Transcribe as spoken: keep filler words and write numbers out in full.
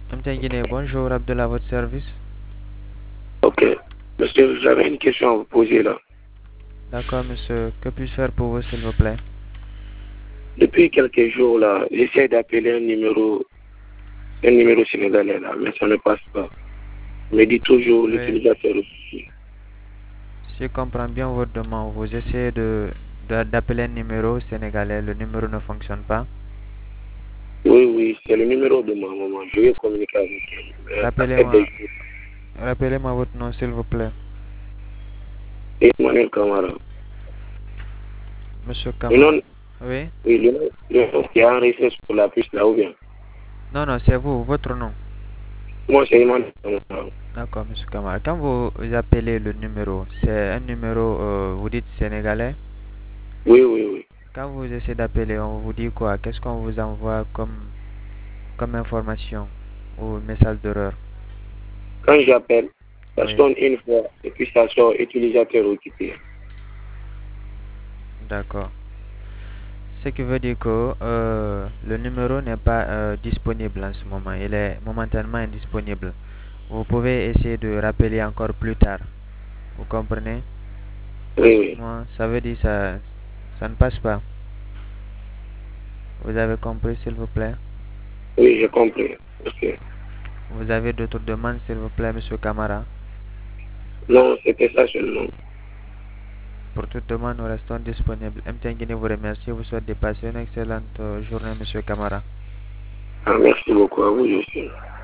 M T Guinée, bonjour, Abdullah, à votre service. Ok. Monsieur, j'avais une question à vous poser là. D'accord, monsieur. Que puis-je faire pour vous, s'il vous plaît? Depuis quelques jours là, j'essaie d'appeler un numéro, un numéro sénégalais là, mais ça ne passe pas. On me dit toujours Oui. l'utilisateur aussi. Si je comprends bien votre demande, vous essayez de, de- d'appeler un numéro sénégalais, le numéro ne fonctionne pas. Oui, oui, c'est le numéro de ma maman. Je vais communiquer avec elle. Mais ça fait des Rappelez-moi, jours. rappelez-moi votre nom, s'il vous plaît. Emmanuel Camara. Monsieur Le Kamara. nom, Oui? oui, le nom, le nom qui est enregistré sur la puce là ou bien. Non, non, c'est vous, votre nom. Moi, c'est Emmanuel Camara. D'accord, monsieur Kamara. Quand vous appelez le numéro, c'est un numéro, euh, vous dites sénégalais. Oui, oui, oui. Quand vous essayez d'appeler, on vous dit quoi? Qu'est-ce qu'on vous envoie comme, comme information ou message d'erreur? Quand j'appelle, ça Oui, sonne une fois et puis ça sort utilisateur occupé. d'accord. Ce qui veut dire que euh, le numéro n'est pas euh, disponible en ce moment. Il est momentanément indisponible. Vous pouvez essayer de rappeler encore plus tard. Vous comprenez? En Oui, ce oui. moment, ça veut dire ça, ça ne passe pas. Vous avez compris, s'il vous plaît? Oui, j'ai compris. Ok. Vous avez d'autres demandes, s'il vous plaît, monsieur Camara? Non, c'était ça seulement. Pour toute demande, nous restons disponibles. M T N Guinée vous remercie. Vous souhaite de passer une excellente euh, journée, monsieur Camara. Ah, merci beaucoup à vous aussi.